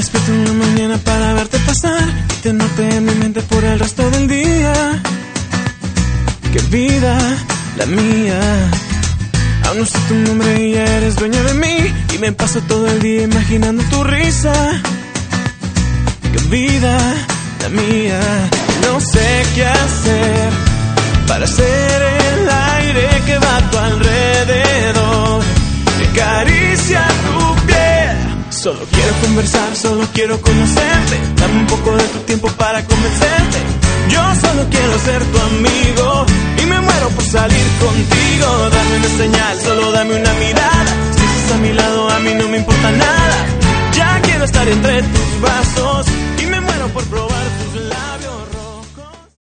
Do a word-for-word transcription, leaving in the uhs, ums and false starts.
despierto en la mañana para verte pasar y tenerte en mi mente por el resto del día. Qué vida la mía. Aún no sé tu nombre y ya eres dueña de mí, y me paso todo el día imaginando tu risa. Qué vida la mía. No sé qué hacer para ser el aire que va a tu alrededor, que acaricia tu piel. Solo quiero conversar, solo quiero conocerte. Dame un poco de tu tiempo para convencerte. Yo solo quiero ser tu amigo y me muero por salir contigo. Dame una señal, solo dame una mirada. Si estás a mi lado, a mí no me importa nada. Ya quiero estar entre tus brazos